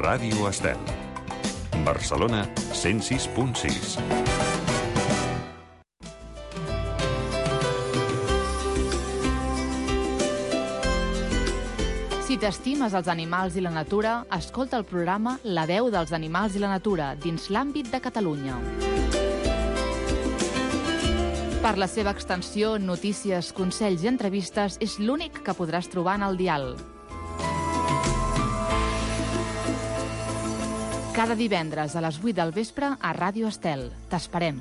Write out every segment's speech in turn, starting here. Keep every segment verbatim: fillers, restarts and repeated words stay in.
Ràdio Estel. Barcelona, cent sis punt sis. Si t'estimes els animals i la natura, escolta el programa La veu dels animals i la natura dins l'àmbit de Catalunya. Per la seva extensió, notícies, consells i entrevistes, és l'únic que podràs trobar en el dial. Cada divendres a les vuit del vespre a Ràdio Estel. T'esperem.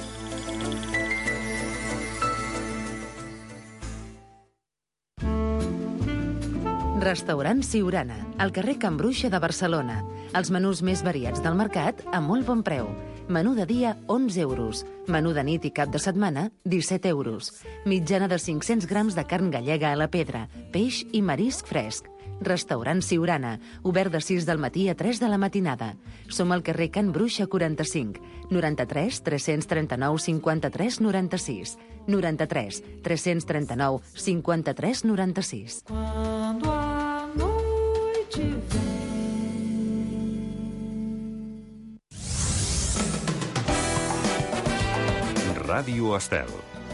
Restaurant Siurana, al carrer Can Bruixa de Barcelona. Els menús més variats del mercat a molt bon preu. Menú de dia, onze euros. Menú de nit i cap de setmana, disset euros. Mitjana de cinc-cents grams de carn gallega a la pedra, peix i marisc fresc. Restaurant Siurana, obert de sis del matí a tres de la matinada. Som al carrer Can Bruixa quaranta-cinc, noranta-tres tres-cents trenta-nou cinquanta-tres noranta-sis. noranta-tres tres-cents trenta-nou cinquanta-tres noranta-sis. Quando a noite vem. Ràdio Estel.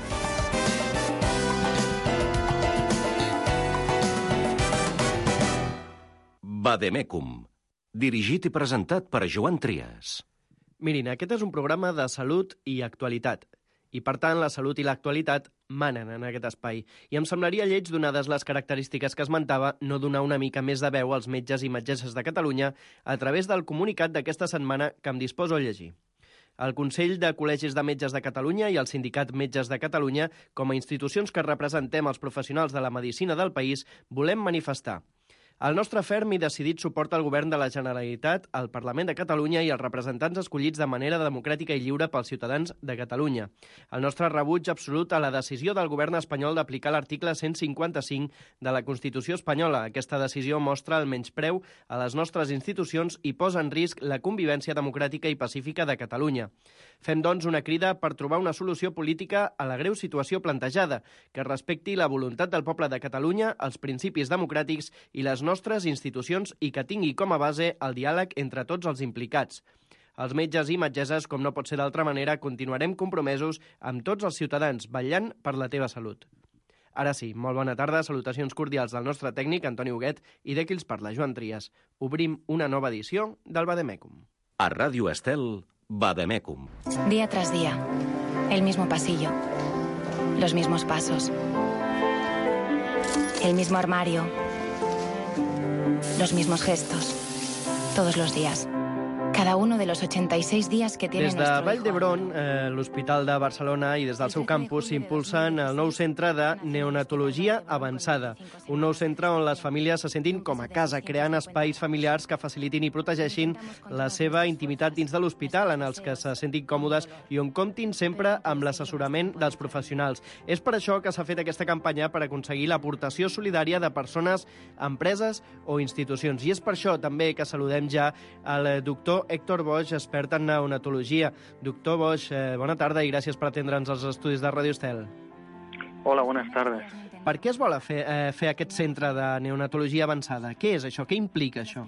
Vademecum, dirigit i presentat per Joan Trias. Mirin, aquest és un programa de salut i actualitat. I, per tant, la salut i l'actualitat manen en aquest espai. I em semblaria lleig, donades les característiques que esmentava, no donar una mica més de veu als metges i metgesses de Catalunya a través del comunicat d'aquesta setmana que em disposo a llegir. El Consell de Col·legis de Metges de Catalunya i el Sindicat Metges de Catalunya, com a institucions que representem els professionals de la medicina del país, volem manifestar el nostre ferm i decidit suport al Govern de la Generalitat, al Parlament de Catalunya i als representants escollits de manera democràtica i lliure pels ciutadans de Catalunya. El nostre rebuig absolut a la decisió del Govern espanyol d'aplicar l'article cent cinquanta-cinc de la Constitució espanyola. Aquesta decisió mostra el menyspreu a les nostres institucions i posa en risc la convivència democràtica i pacífica de Catalunya. Fem, doncs, una crida per trobar una solució política a la greu situació plantejada, que respecti la voluntat del poble de Catalunya, els principis democràtics i les nostres institucions i que tingui com a base el diàleg entre tots els implicats. Els metges i metgesses, com no pot ser d'altra manera, continuarem compromesos amb tots els ciutadans, vetllant per la teva salut. Ara sí, molt bona tarda, salutacions cordials del nostre tècnic, Antoni Huguet, i de qui els parla, Joan Trias. Obrim una nova edició del Vademecum. A Ràdio Estel, Vademecum. Día tras día, el mismo pasillo, los mismos pasos, el mismo armario, los mismos gestos, todos los días. Cada uno de los ochenta y seis días que tiene des de nuestro Vall hijo. d'Hebron, eh, l'Hospital de Barcelona i des del seu campus s'impulsen el nou centre de neonatologia avançada. Un nou centre on les famílies se sentin com a casa, creant espais familiars que facilitin i protegeixin la seva intimitat dins de l'hospital, en els que se sentin còmodes i on comptin sempre amb l'assessorament dels professionals. És per això que s'ha fet aquesta campanya per aconseguir l'aportació solidària de persones, empreses o institucions. I és per això també que saludem ja al doctor Héctor Boix, expert en neonatologia. Doctor Boix, eh, bona tarda i gràcies per atendre'ns als estudis de Ràdio Estel. Hola, buenas tardes. Per què es vol fer, eh, fer aquest centre de neonatologia avançada? Què és això? Què implica això?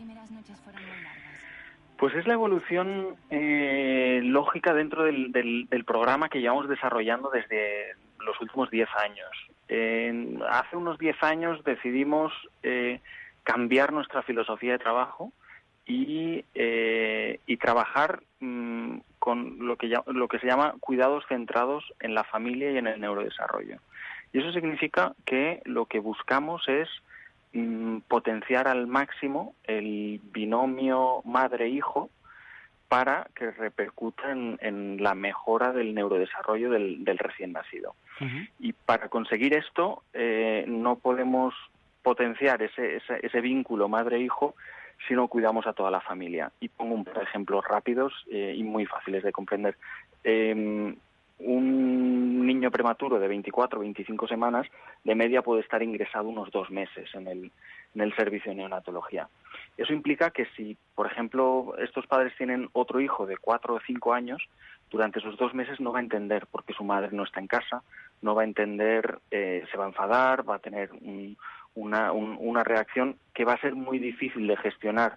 Pues es la evolución eh, lógica dentro del, del, del programa que llevamos desarrollando desde los últimos diez años. Eh, hace unos diez años decidimos eh, cambiar nuestra filosofía de trabajo y, eh, y trabajar mmm, con lo que, lo que se llama cuidados centrados en la familia y en el neurodesarrollo. Y eso significa que lo que buscamos es mmm, potenciar al máximo el binomio madre-hijo para que repercuta en, en la mejora del neurodesarrollo del, del recién nacido. Uh-huh. Y para conseguir esto eh, no podemos potenciar ese, ese, ese vínculo madre-hijo si no cuidamos a toda la familia. Y pongo un par de ejemplos rápidos eh, y muy fáciles de comprender. Eh, un niño prematuro de veinticuatro o veinticinco semanas de media puede estar ingresado unos dos meses en el, en el servicio de neonatología. Eso implica que si, por ejemplo, estos padres tienen otro hijo de cuatro o cinco años, durante esos dos meses no va a entender por qué su madre no está en casa, no va a entender, eh, se va a enfadar, va a tener un, una, un, una reacción que va a ser muy difícil de gestionar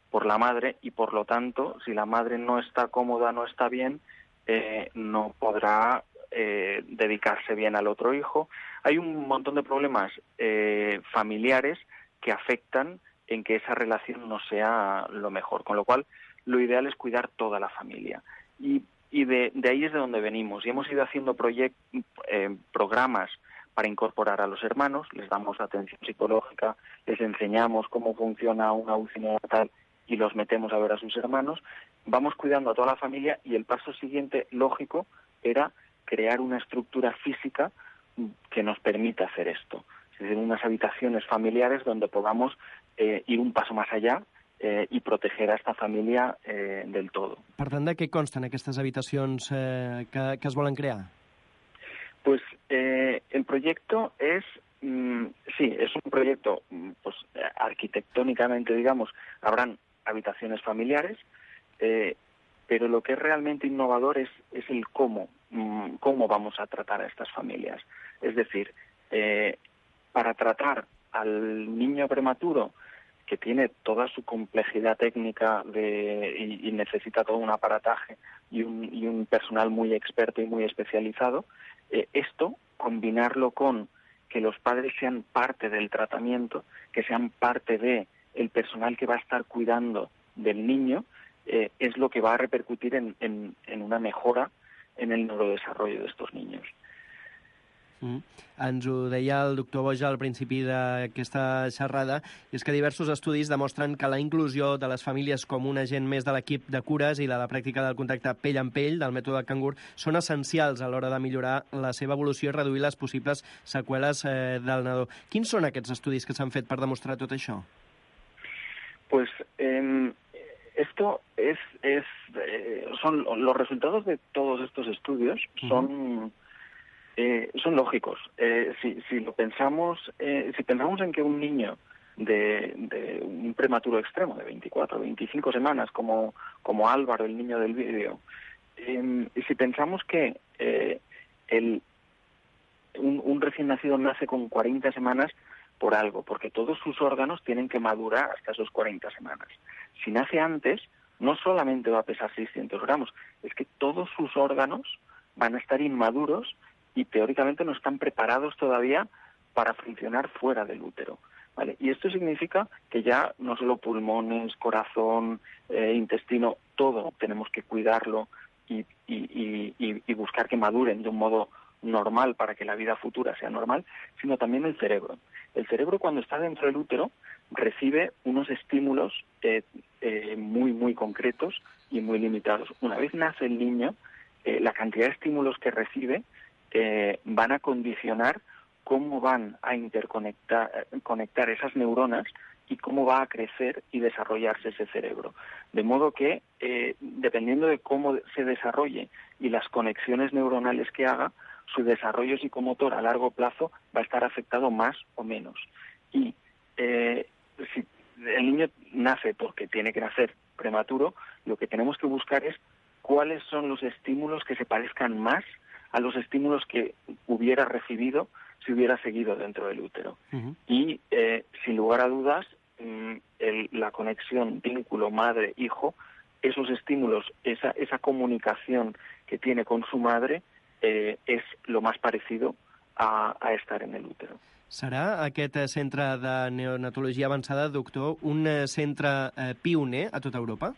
por la madre y, por lo tanto, si la madre no está cómoda, no está bien, eh, no podrá eh, dedicarse bien al otro hijo. Hay un montón de problemas eh, familiares que afectan en que esa relación no sea lo mejor, con lo cual lo ideal es cuidar toda la familia. Y, y de, de ahí es de donde venimos. Y hemos ido haciendo proyect, eh, programas para incorporar a los hermanos, les damos atención psicológica, les enseñamos cómo funciona una U C I neonatal y los metemos a ver a sus hermanos. Vamos cuidando a toda la familia y el paso siguiente, lógico, era crear una estructura física que nos permita hacer esto. Es decir, unas habitaciones familiares donde podamos eh, ir un paso más allá eh, i proteger a esta família eh, del todo. Per tant, de què consten aquestes habitacions eh, que, que es volen crear? Pues eh, el proyecto es, mmm, sí, es un proyecto, pues arquitectónicamente, digamos, habrán habitaciones familiares, eh, pero lo que es realmente innovador es, es el cómo, mmm, cómo vamos a tratar a estas familias. Es decir, eh, para tratar al niño prematuro, que tiene toda su complejidad técnica de, y, y necesita todo un aparataje y un, y un personal muy experto y muy especializado, eh, esto, combinarlo con que los padres sean parte del tratamiento, que sean parte de el personal que va a estar cuidando del niño, eh, es lo que va a repercutir en, en, en una mejora en el neurodesarrollo de estos niños. Mm. Ens ho deia el doctor Boja al principi d'aquesta xerrada, i és que diversos estudis demostren que la inclusió de les famílies com un agent més de l'equip de cures i la de pràctica del contacte pell amb pell del mètode Cangur són essencials a l'hora de millorar la seva evolució i reduir les possibles seqüeles eh, del nadó. Quins són aquests estudis que s'han fet per demostrar tot això? Pues eh, esto es, es eh, son los resultados de todos estos estudios son uh-huh. Eh, son lógicos. Eh, si, si lo pensamos, eh, si pensamos en que un niño de, de un prematuro extremo de veinticuatro, veinticinco semanas, como, como Álvaro, el niño del vídeo, eh, si pensamos que eh, el, un, un recién nacido nace con cuarenta semanas por algo, porque todos sus órganos tienen que madurar hasta esos cuarenta semanas. Si nace antes, no solamente va a pesar seiscientos gramos, es que todos sus órganos van a estar inmaduros y teóricamente no están preparados todavía para funcionar fuera del útero, ¿vale? Y esto significa que ya no solo pulmones, corazón, eh, intestino, todo tenemos que cuidarlo y, y, y, y buscar que maduren de un modo normal para que la vida futura sea normal, sino también el cerebro. El cerebro, cuando está dentro del útero, recibe unos estímulos eh, eh, muy, muy concretos y muy limitados. Una vez nace el niño, eh, la cantidad de estímulos que recibe Eh, van a condicionar cómo van a interconectar conectar esas neuronas y cómo va a crecer y desarrollarse ese cerebro. De modo que, eh, dependiendo de cómo se desarrolle y las conexiones neuronales que haga, su desarrollo psicomotor a largo plazo va a estar afectado más o menos. Y eh, si el niño nace porque tiene que nacer prematuro, lo que tenemos que buscar es cuáles son los estímulos que se parezcan más a los estímulos que hubiera recibido si hubiera seguido dentro del útero. Uh-huh. Y, eh, sin lugar a dudas, mm, el, la conexión vínculo madre-hijo, esos estímulos, esa, esa comunicación que tiene con su madre, eh, es lo más parecido a, a estar en el útero. Serà aquest centre de neonatologia avançada, doctor, un centre eh, pioner a tota Europa?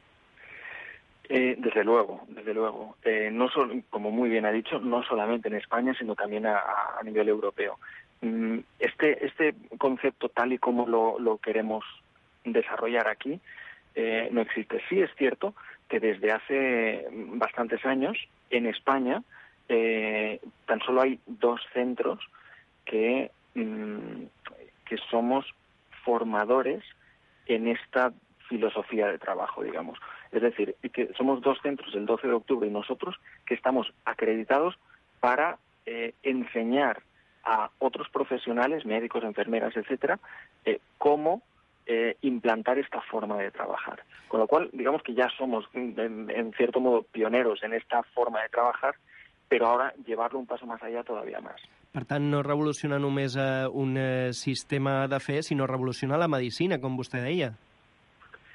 Eh, desde luego, desde luego. Eh, no solo, como muy bien ha dicho, no solamente en España, sino también a, a nivel europeo. Este, este concepto, tal y como lo, lo queremos desarrollar aquí, eh, no existe. Sí es cierto que desde hace bastantes años, en España, eh, tan solo hay dos centros que, mmm, que somos formadores en esta filosofía de trabajo, digamos. Es decir, que somos dos centros, el doce de octubre y nosotros, que estamos acreditados para eh, enseñar a otros profesionales, médicos, enfermeras, etcétera, eh, cómo eh, implantar esta forma de trabajar. Con lo cual, digamos que ya somos, en, en cierto modo, pioneros en esta forma de trabajar, pero ahora llevarlo un paso más allá todavía más. Per tant, no revoluciona només eh, un eh, sistema de fe, sinó revoluciona la medicina, com vostè deia.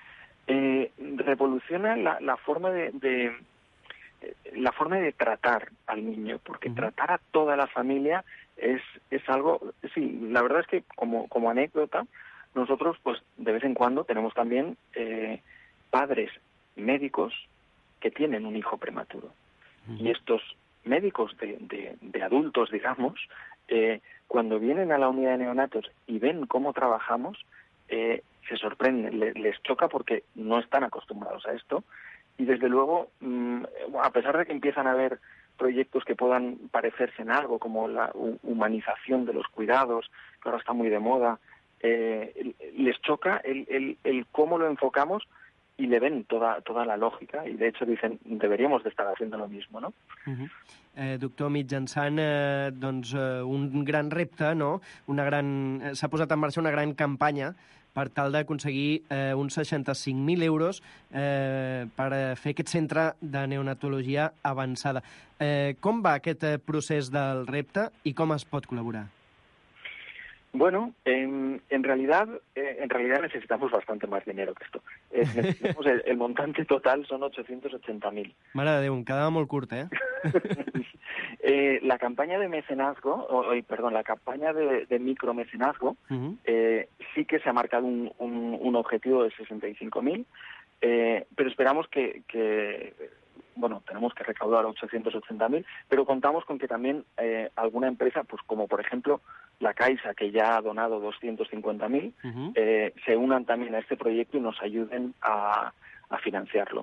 eh, revoluciona la, la forma de, de la forma de tratar al niño, porque uh-huh. tratar a toda la familia es es algo, sí, la verdad es que como como anécdota, nosotros pues de vez en cuando tenemos también eh, padres médicos que tienen un hijo prematuro. Uh-huh. Y estos médicos de, de, de adultos, digamos, eh, cuando vienen a la unidad de neonatos y ven cómo trabajamos, eh, se sorprenden, le, les choca porque no están acostumbrados a esto. Y desde luego, mmm, a pesar de que empiezan a haber proyectos que puedan parecerse en algo, como la humanización de los cuidados, que ahora está muy de moda, eh, les choca el, el, el cómo lo enfocamos y le ven toda, toda la lògica, i de hecho dicen, deberíamos de estar haciendo lo mismo, ¿no? Uh-huh. eh, doctor, mitjançant eh, doncs, eh, un gran repte, no? Una gran... eh, s'ha posat en marxa una gran campanya per tal d'aconseguir eh, uns seixanta-cinc mil euros eh, per fer aquest centre de neonatologia avançada. Eh, com va aquest eh, procés del repte i com es pot col·laborar? Bueno, en, en realidad eh, en realidad necesitamos bastante más dinero que esto. Eh, necesitamos el, el montante total son ochocientos ochenta mil. Mare de Déu, em quedava molt curt, eh? eh la campaña de mecenazgo, o, o, perdón, la campaña de, de micromecenazgo, uh-huh. eh, sí que se ha marcado un, un, un objetivo de sesenta y cinco mil, eh, pero esperamos que... que bueno, tenemos que recaudar ochocientos ochenta mil, pero contamos con que también eh, alguna empresa, pues como por ejemplo la Caixa, que ya ha donado doscientos cincuenta mil, uh-huh. eh, se unan también a este proyecto y nos ayuden a, a financiarlo.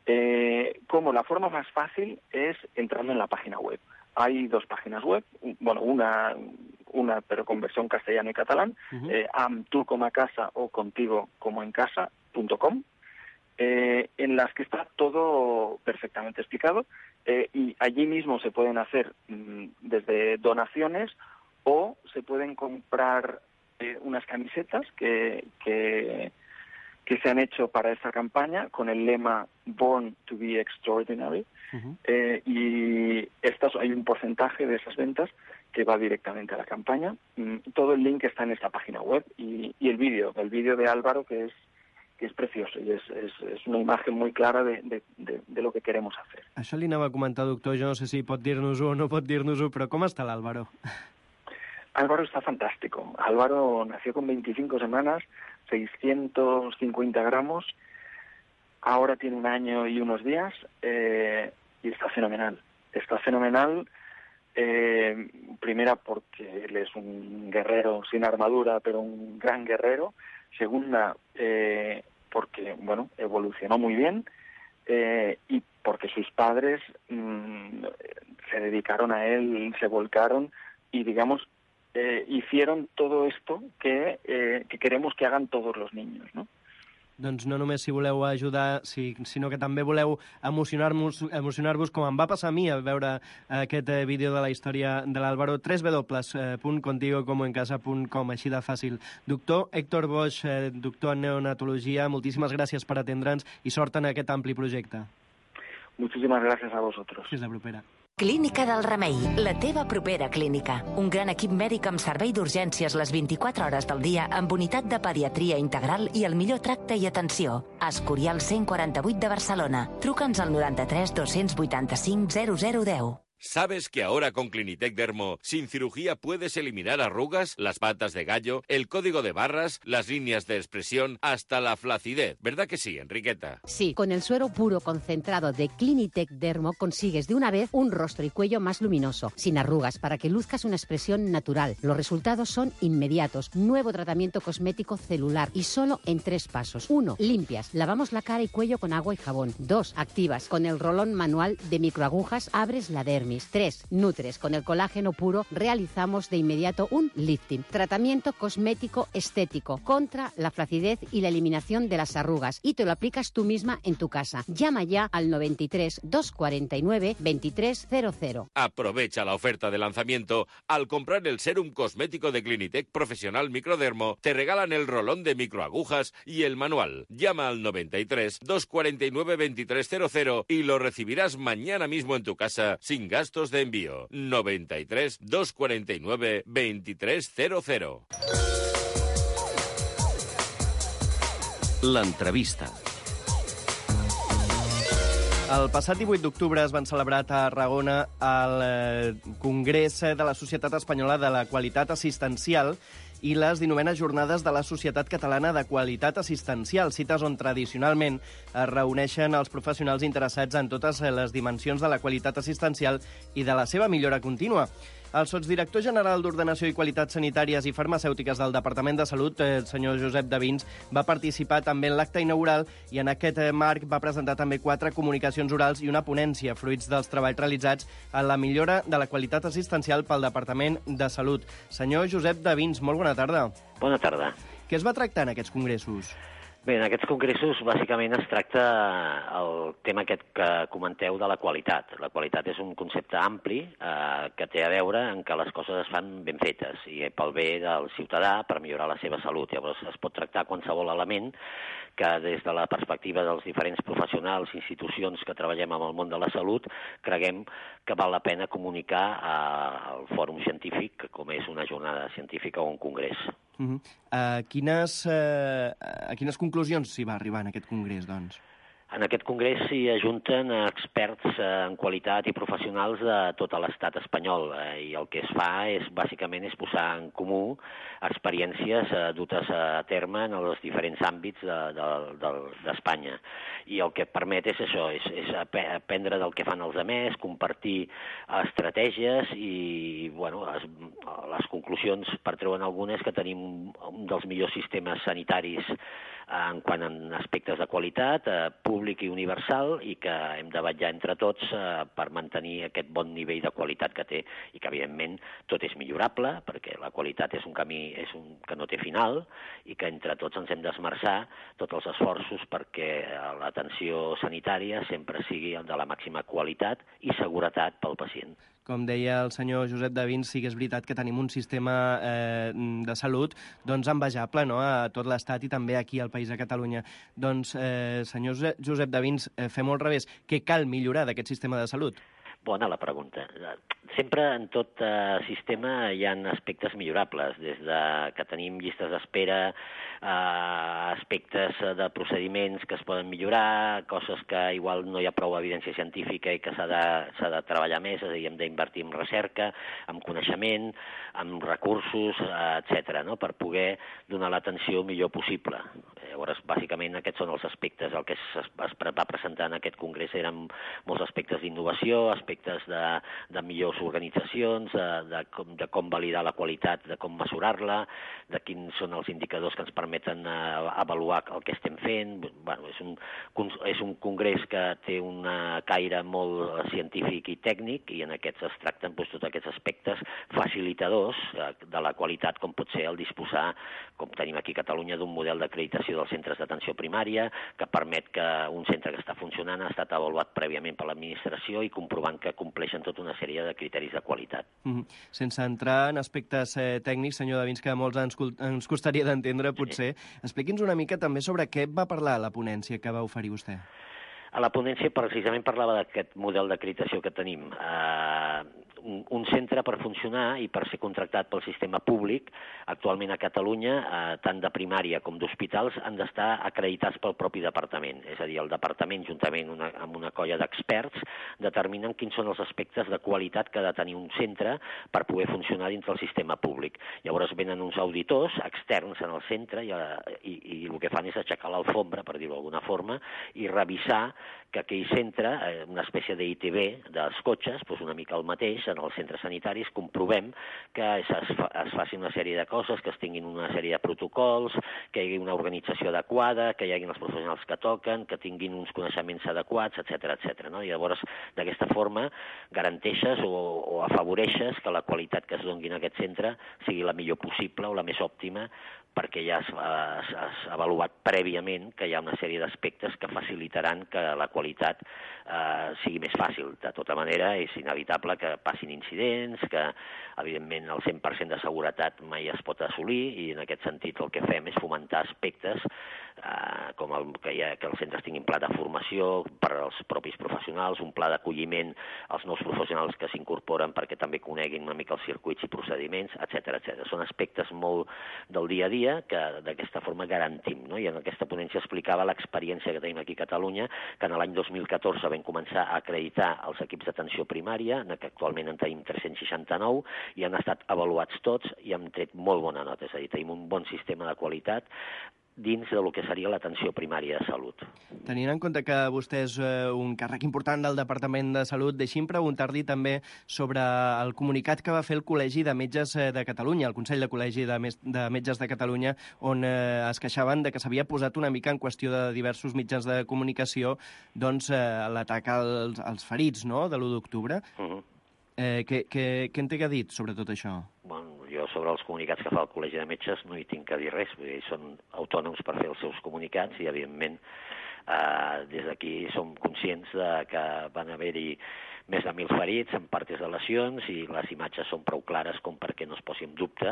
Eh, como la forma más fácil es entrando en la página web. Hay dos páginas web, bueno, una, una pero con versión castellano y catalán, uh-huh. eh, am tu como a casa o contigo como en casa punto com. Eh, en las que está todo perfectamente explicado eh, y allí mismo se pueden hacer mmm, desde donaciones o se pueden comprar eh, unas camisetas que, que, que se han hecho para esta campaña con el lema Born to be Extraordinary. Uh-huh. eh, y estas, hay un porcentaje de esas ventas que va directamente a la campaña. Mm, todo el link está en esta página web y, y el vídeo, el vídeo de Álvaro que es que és precioso i és, és, és una imatge molt clara de, de, de, de lo que queremos hacer. Això li anava a comentar, doctor, jo no sé si pot dir-nos-ho o no pot dir-nos-ho, però com està l'Álvaro? Álvaro está fantástico. Álvaro nació con veinticinco semanas, seiscientos cincuenta gramos, ahora tiene un año y unos días eh, y está fenomenal. Está fenomenal, eh, primera porque él es un guerrero sin armadura, pero un gran guerrero. Segunda, eh, porque, bueno, evolucionó muy bien eh, y porque sus padres mmm, se dedicaron a él, se volcaron y, digamos, eh, hicieron todo esto que, eh, que queremos que hagan todos los niños, ¿no? Doncs no només si voleu ajudar, si, sinó que també voleu emocionar-vos, emocionar-vos com em va passar a mi a veure aquest eh, vídeo de la història de l'Álvaro, doble u doble u doble u punt contigo como en casa punt com, així de fàcil. Doctor Héctor Boix, eh, doctor en neonatologia, moltíssimes gràcies per atendre'ns i sort en aquest ampli projecte. Muchísimas gracias a vosotros. Fins la propera. Clínica del Remei, la teva propera clínica. Un gran equip mèdic amb servei d'urgències les vint-i-quatre hores del dia amb unitat de pediatria integral i el millor tracte i atenció. Escorial cent quaranta-vuit de Barcelona. Truca'ns al noranta-tres dos vuitanta-cinc zero zero deu. ¿Sabes que ahora con Clinitec Dermo, sin cirugía, puedes eliminar arrugas, las patas de gallo, el código de barras, las líneas de expresión, hasta la flacidez? ¿Verdad que sí, Enriqueta? Sí, con el suero puro concentrado de Clinitec Dermo consigues de una vez un rostro y cuello más luminoso, sin arrugas, para que luzcas una expresión natural. Los resultados son inmediatos. Nuevo tratamiento cosmético celular y solo en tres pasos. Uno, limpias. Lavamos la cara y cuello con agua y jabón. Dos, activas. Con el rolón manual de microagujas abres la dermis. tres. Nutres. Con el colágeno puro realizamos de inmediato un lifting. Tratamiento cosmético estético contra la flacidez y la eliminación de las arrugas. Y te lo aplicas tú misma en tu casa. Llama ya al noventa y tres dos cuarenta y nueve veintitrés cero cero. Aprovecha la oferta de lanzamiento. Al comprar el serum cosmético de Clinitec Profesional Microdermo, te regalan el rolón de microagujas y el manual. Llama al noventa y tres dos cuarenta y nueve veintitrés cero cero y lo recibirás mañana mismo en tu casa sin gastos de envío. noventa y tres dos cuarenta y nueve veintitrés cero cero. L'entrevista. El passat divuit d'octubre es van celebrar a Tarragona el eh, Congrés de la Societat Espanyola de la Qualitat Assistencial i les dinovena jornades de la Societat Catalana de Qualitat Assistencial, cites on tradicionalment es reuneixen els professionals interessats en totes les dimensions de la qualitat assistencial i de la seva millora contínua. El sotsdirector general d'Ordenació i Qualitat Sanitàries i Farmacèutiques del Departament de Salut, el senyor Josep Davins, va participar també en l'acte inaugural i en aquest marc va presentar també quatre comunicacions orals i una ponència, fruits dels treballs realitzats en la millora de la qualitat assistencial pel Departament de Salut. Senyor Josep Davins, molt bona tarda. Bona tarda. Què es va tractar en aquests congressos? Bé, en aquests congressos bàsicament es tracta el tema aquest que comenteu de la qualitat. La qualitat és un concepte ampli eh, que té a veure en què les coses es fan ben fetes i pel bé del ciutadà per millorar la seva salut. Llavors es pot tractar qualsevol element que des de la perspectiva dels diferents professionals i institucions que treballem amb el món de la salut creguem que val la pena comunicar al fòrum científic, com és una jornada científica o un congrés. Uh -huh. a, quines, uh, a quines conclusions s'hi va arribar en aquest congrés, doncs? En aquest congrés s'hi ajunten experts en qualitat i professionals de tot l'estat espanyol eh, i el que es fa és, bàsicament, és posar en comú experiències eh, dutes a terme en els diferents àmbits d'Espanya. De, de, I el que permet és això, és, és aprendre del que fan els altres, compartir estratègies i, bueno, les, les conclusions, per treure'n algunes, que tenim un dels millors sistemes sanitaris en quant a aspectes de qualitat, eh, públic i universal, i que hem de vetllar entre tots eh, per mantenir aquest bon nivell de qualitat que té, i que, evidentment, tot és millorable, perquè la qualitat és un camí és un, que no té final, i que entre tots ens hem d'esmerçar tots els esforços perquè l'atenció sanitària sempre sigui de la màxima qualitat i seguretat pel pacient. Com deia el senyor Josep Davins, sí que és veritat que tenim un sistema eh, de salut doncs envejable, no?, a tot l'Estat i també aquí al país de Catalunya. Doncs, eh, senyor Josep Davins, eh, fem-ho al revés. Què cal millorar d'aquest sistema de salut? Bona la pregunta. Sempre en tot eh, sistema hi ha aspectes millorables, des de que tenim llistes d'espera, eh, aspectes de procediments que es poden millorar, coses que igual no hi ha prou evidència científica i que s'ha de, s'ha de treballar més, és a dir, hem d'invertir en recerca, en coneixement, en recursos, eh, etcètera, no?, per poder donar l'atenció millor possible. Llavors, bàsicament, aquests són els aspectes. El que es, es va presentar en aquest congrés eren molts aspectes d'innovació, aspectes de, de millors organitzacions, de, de, com, de com validar la qualitat, de com mesurar-la, de quins són els indicadors que ens permeten uh, avaluar el que estem fent. Bueno, és, un, és un congrés que té un caire molt científic i tècnic, i en aquests es tracten doncs, tots aquests aspectes facilitadors uh, de la qualitat, com pot ser el disposar, com tenim aquí a Catalunya, d'un model d'acreditació dels centres d'atenció primària, que permet que un centre que està funcionant ha estat avaluat prèviament per l'administració i comprovant que compleixen tota una sèrie de criteris de qualitat. Mm-hmm. Sense entrar en aspectes eh, tècnics, senyor Davins, que molts ens, ens costaria d'entendre, potser, sí. Expliqui'ns una mica també sobre què va parlar a la ponència que va oferir vostè. A la ponència precisament parlava d'aquest model d'acreditació que tenim. Uh, un, un centre per funcionar i per ser contractat pel sistema públic, actualment a Catalunya, uh, tant de primària com d'hospitals, han d'estar acreditats pel propi departament. És a dir, el departament, juntament una, amb una colla d'experts, determinen quins són els aspectes de qualitat que ha de tenir un centre per poder funcionar dins del sistema públic. Llavors venen uns auditors externs en el centre i, i, i el que fan és aixecar l'alfombra, per dir-ho d'alguna forma, i revisar que aquell centre, una espècie d'I T B dels cotxes, doncs una mica el mateix, en els centres sanitaris, comprovem que es, fa, es faci una sèrie de coses, que es tinguin una sèrie de protocols, que hi hagi una organització adequada, que hi hagi els professionals que toquen, que tinguin uns coneixements adequats, etcètera, etcètera. No? I llavors, d'aquesta forma, garanteixes o, o afavoreixes que la qualitat que es doni en aquest centre sigui la millor possible o la més òptima, perquè ja s'ha avaluat prèviament que hi ha una sèrie d'aspectes que facilitaran que la qualitat eh, sigui més fàcil. De tota manera, és inevitable que passin incidents, que, evidentment, el cent per cent de seguretat mai es pot assolir, i en aquest sentit el que fem és fomentar aspectes eh, com el, que, hi ha, que els centres tinguin pla de formació per als propis professionals, un pla d'acolliment als nous professionals que s'incorporen perquè també coneguin una mica els circuits i procediments, etcètera, etcètera. Són aspectes molt del dia a dia que d'aquesta forma garantim, no? I en aquesta ponència explicava l'experiència que tenim aquí a Catalunya, que en l'any dos mil catorze vam començar a acreditar els equips d'atenció primària, que actualment en tenim tres-cents seixanta-nou, i han estat avaluats tots i hem tret molt bona nota, és a dir, tenim un bon sistema de qualitat dins del que seria l'atenció primària de salut. Tenint en compte que vostè és eh, un càrrec important del Departament de Salut, deixi'm preguntar-li també sobre el comunicat que va fer el Col·legi de Metges de Catalunya, el Consell de Col·legi de, de Metges de Catalunya, on eh, es queixaven de que s'havia posat una mica en qüestió de diversos mitjans de comunicació doncs, eh, l'atac als, als ferits, no?, de l'u d'octubre. Uh-huh. Eh, què, què, què en té que dit sobre tot això? Bueno, jo sobre els comunicats que fa el Col·legi de Metges no hi tinc que dir res, vull dir, són autònoms per fer els seus comunicats i, evidentment, eh, des d'aquí som conscients de que van haver-hi més de mil ferits amb partes de lesions i les imatges són prou clares com perquè no es posi en dubte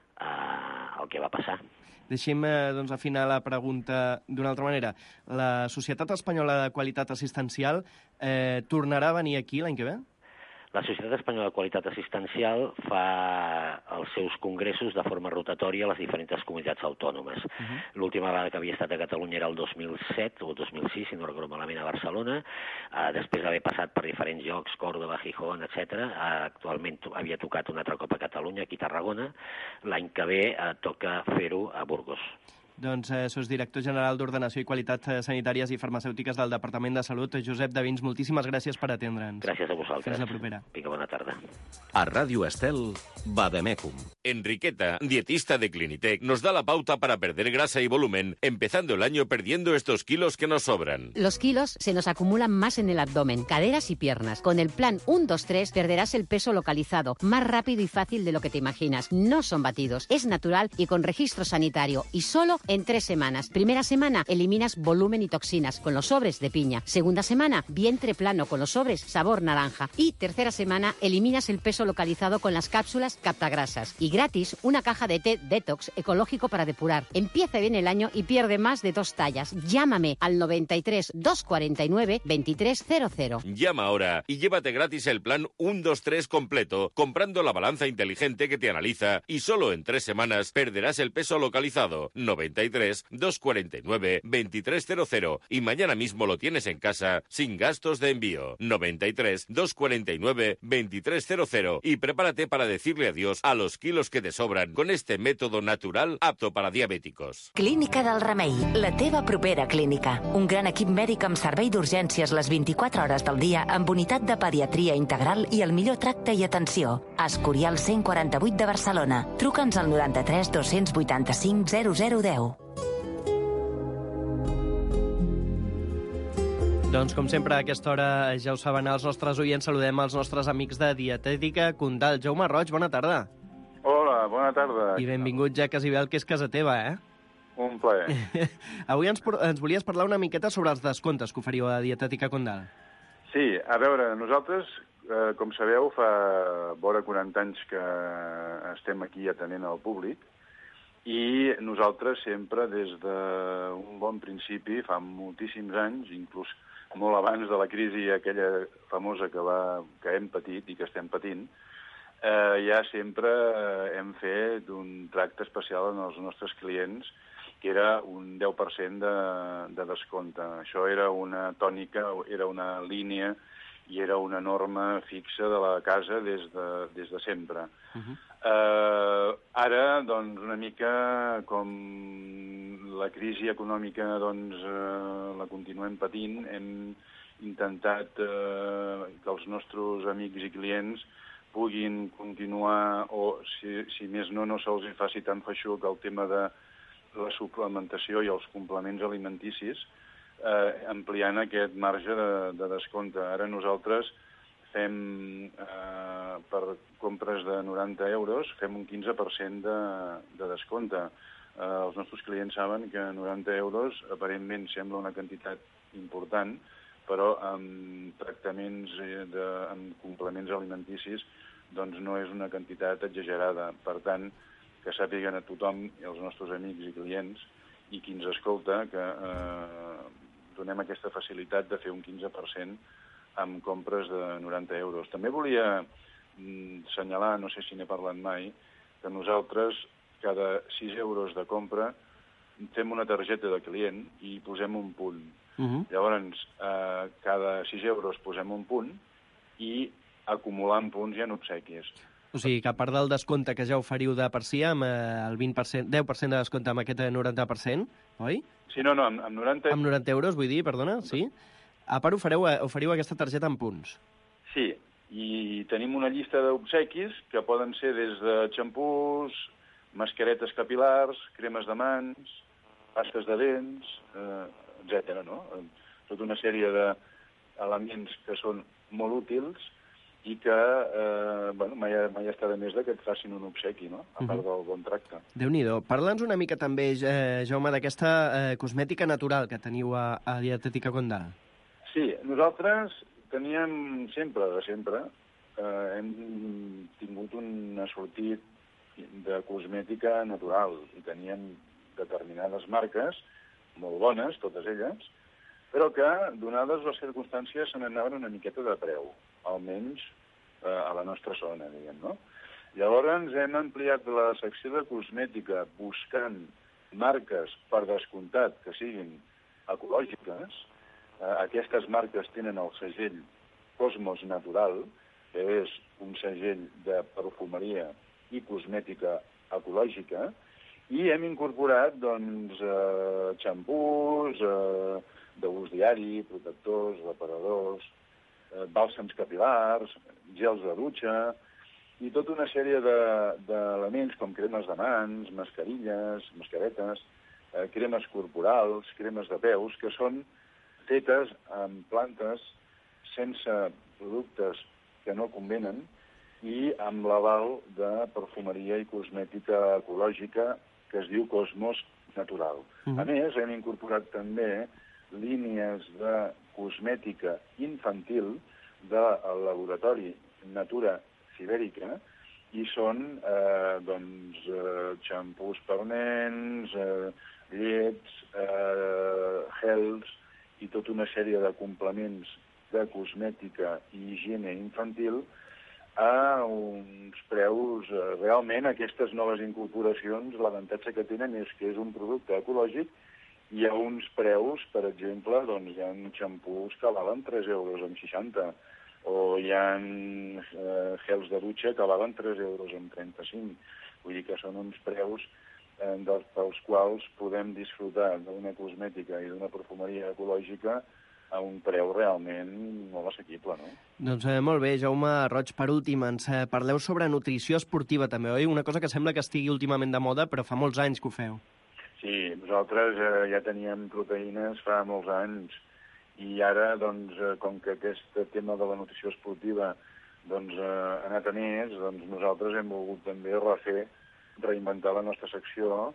eh, el que va passar. Deixi'm eh, doncs, afinar la pregunta d'una altra manera. La Societat Espanyola de Qualitat Assistencial eh, tornarà a venir aquí l'any que ve? La Societat Espanyola de Qualitat Assistencial fa els seus congressos de forma rotatòria a les diferents comunitats autònomes. Uh-huh. L'última vegada que havia estat a Catalunya era el dos mil set o dos mil sis, si no recordo malament, a Barcelona. Uh, després d'haver passat per diferents llocs, Còrdova, Gijón, etcètera. Uh, actualment havia tocat un altre cop a Catalunya, aquí a Tarragona. L'any que ve uh, toca fer-ho a Burgos. Doncs eh, sos director general d'Ordenació i Qualitat Sanitàries i Farmacèutiques del Departament de Salut, Josep Davins, moltíssimes gràcies per atendre'ns. Gràcies a vosaltres. Fins la propera. Vinga, bona tarda. A Radio Estel, Vademecum. Enriqueta, dietista de Clinitec, nos da la pauta para perder grasa y volumen, empezando el año perdiendo estos kilos que nos sobran. Los kilos se nos acumulan más en el abdomen, caderas y piernas. Con el plan uno dos tres perderás el peso localizado, más rápido y fácil de lo que te imaginas. No son batidos, es natural y con registro sanitario. Y solo en tres semanas. Primera semana, eliminas volumen y toxinas con los sobres de piña. Segunda semana, vientre plano con los sobres sabor naranja. Y tercera semana, eliminas el peso localizado con las cápsulas captagrasas. Y gratis, una caja de té detox ecológico para depurar. Empieza bien el año y pierde más de dos tallas. Llámame al noventa y tres, doscientos cuarenta y nueve, veintitrés cero cero. Llama ahora y llévate gratis el plan uno dos tres completo, comprando la balanza inteligente que te analiza, y solo en tres semanas perderás el peso localizado. noventa y tres, doscientos cuarenta y nueve, veintitrés cero cero. Y mañana mismo lo tienes en casa sin gastos de envío. noventa y tres, doscientos cuarenta y nueve, veintitrés cero cero. Y prepárate para decirle adiós a los kilos que te sobran con este método natural apto para diabéticos. Clínica del Remei, la teva propera clínica. Un gran equip mèdic amb servei d'urgències les vint-i-quatre hores del dia, amb unitat de pediatria integral i el millor tracte i atenció. Escorial cent quaranta-vuit de Barcelona. Truca'ns al noranta-tres, dos-cents vuitanta-cinc, zero zero deu. Doncs, com sempre, a aquesta hora, ja ho saben els nostres oients, saludem els nostres amics de Dietètica Condal. Jaume Roig, bona tarda. Hola, bona tarda. I benvingut ja quasi bé el que és casa teva, eh? Un plaer. Avui ens, ens volies parlar una miqueta sobre els descomptes que oferiu a Dietètica Condal. Sí, a veure, nosaltres, eh, com sabeu, fa vora quaranta anys que estem aquí atenent al públic, i nosaltres sempre, des d'un bon principi, fa moltíssims anys, inclús molt abans de la crisi aquella famosa que, va, que hem patit i que estem patint, eh, ja sempre hem fet un tracte especial als nostres clients, que era un deu per cent de, de descompte. Això era una tònica, era una línia i era una norma fixa de la casa des de, des de sempre. Uh-huh. eh, ara, doncs, una mica com la crisi econòmica doncs, eh, la continuem patint, hem intentat eh, que els nostres amics i clients puguin continuar, o si, si més no, no se'ls faci tan feixuc el tema de la suplementació i els complements alimenticis, eh, ampliant aquest marge de, de descompte. Ara nosaltres fem, eh, per compres de noranta euros, fem un quinze per cent de, de descompte. Eh, els nostres clients saben que noranta euros aparentment sembla una quantitat important, però amb tractaments, de, amb complements alimenticis, doncs no és una quantitat exagerada. Per tant, que sàpiguen a tothom, i als nostres amics i clients, i qui ens escolta que eh, donem aquesta facilitat de fer un quinze per cent amb compres de noranta euros. També volia mm, assenyalar, no sé si n'he parlat mai, que nosaltres cada sis euros de compra fem una targeta de client i posem un punt. Uh-huh. Llavors, eh, cada sis euros posem un punt i acumulant punts hi ha obsequis. O sigui, que a part del descompte que ja oferiu de per si, amb el vint per cent, deu per cent de descompte amb aquest noranta per cent, oi? Sí, no, no, amb, amb noranta... Amb noranta euros, vull dir, perdona, sí? A part ofereu, oferiu aquesta targeta amb punts. Sí, i tenim una llista d'obsequis que poden ser des de xampús, mascaretes capilars, cremes de mans, pastes de dents, eh, etcètera, no? Tota una sèrie d'elements que són molt útils i que, eh, bueno, mai, mai està de més que et facin un obsequi, no?, a part del bon tracte. Déu-n'hi-do. Parla'ns una mica també, eh, Jaume, d'aquesta eh, cosmètica natural que teniu a, a Dietética Condal. Sí, nosaltres teníem sempre, de sempre, eh, hem tingut un assortit de cosmètica natural i teníem determinades marques, molt bones, totes elles, però que, donades les circumstàncies, se n'anaven una miqueta de preu, almenys eh, a la nostra zona, diguem, no? Llavors hem ampliat la secció de cosmètica buscant marques, per descomptat, que siguin ecològiques. Eh, aquestes marques tenen el segell Cosmos Natural, que és un segell de perfumeria i cosmètica ecològica, i hem incorporat, doncs, eh, xampús, eh, d'ús diari, protectors, reparadors, eh, bàlsams capilars, gels de dutxa, i tota una sèrie d'elements de, com cremes de mans, mascarilles, mascaretes, eh, cremes corporals, cremes de peus, que són fetes amb plantes sense productes que no convenen i amb l'aval de perfumeria i cosmètica ecològica que es diu Cosmos Natural. Mm-hmm. A més, hem incorporat també línies de cosmètica infantil del laboratori Natura Sibèrica i són eh, doncs, eh, xampús per nens, eh, llets, eh, gels i tota una sèrie de complements de cosmètica i higiene infantil a uns preus, eh, realment aquestes noves incorporacions, l'avantatge que tenen és que és un producte ecològic i a uns preus, per exemple, doncs hi ha xampús que valen tres euros amb seixanta, o hi ha eh, gels de dutxa que valen tres euros amb trenta-cinc. Vull dir que són uns preus eh, dels, pels quals podem disfrutar d'una cosmètica i d'una perfumeria ecològica a un preu realment molt assequible, no? Doncs eh, molt bé, Jaume Roig, per últim, ens eh, parleu sobre nutrició esportiva també, oi? Una cosa que sembla que estigui últimament de moda, però fa molts anys que ho feu. Sí, nosaltres eh, ja teníem proteïnes fa molts anys i ara, doncs, eh, com que aquest tema de la nutrició esportiva doncs, eh, ha anat a més, doncs nosaltres hem volgut també refer, reinventar la nostra secció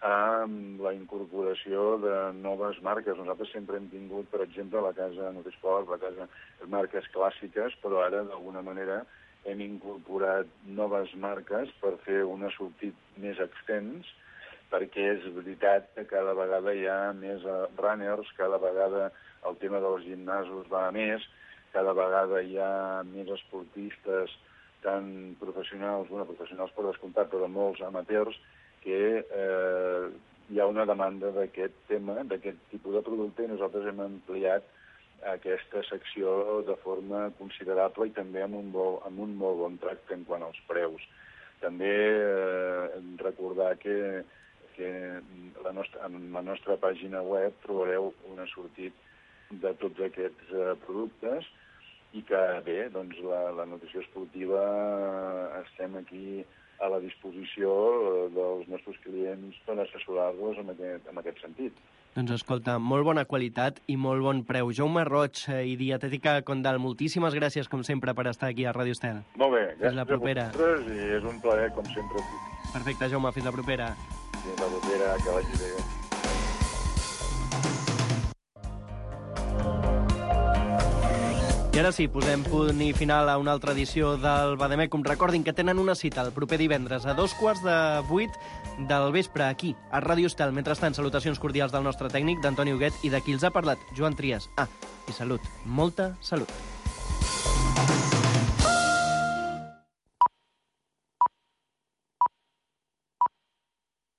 amb la incorporació de noves marques. Nosaltres sempre hem tingut, per exemple, la casa Nutrisport, la casa marques clàssiques, però ara, d'alguna manera, hem incorporat noves marques per fer un assortit més extens, perquè és veritat que cada vegada hi ha més runners, cada vegada el tema dels gimnasos va a més, cada vegada hi ha més esportistes, tant professionals, bueno, professionals per descomptat, però molts amateurs, que eh, hi ha una demanda d'aquest tema, d'aquest tipus de producte, i nosaltres hem ampliat aquesta secció de forma considerable i també amb un, bo, amb un molt bon tracte en quant als preus. També eh, recordar que que la nostra, en la nostra pàgina web trobareu un assortit de tots aquests eh, productes i que, bé, doncs la, la nutrició esportiva estem aquí a la disposició dels nostres clients per assessorar-los en aquest, en aquest sentit. Doncs escolta, molt bona qualitat i molt bon preu. Jaume Roig i Dietética Condal, moltíssimes gràcies, com sempre, per estar aquí a Ràdio Estel. Molt bé, gràcies fins la propera. A vosaltres i és un plaer, com sempre. Perfecte, Jaume, fins la propera. Fins la propera, que vagi bé. I I ara sí, posem punt i final a una altra edició del Bademecum. Recordin que tenen una cita el proper divendres a dos quarts de vuit del vespre aquí, a Ràdio Estel. Mentrestant, salutacions cordials del nostre tècnic, d'Antoni Huguet, i de qui els ha parlat, Joan Trias. Ah, i salut, molta salut.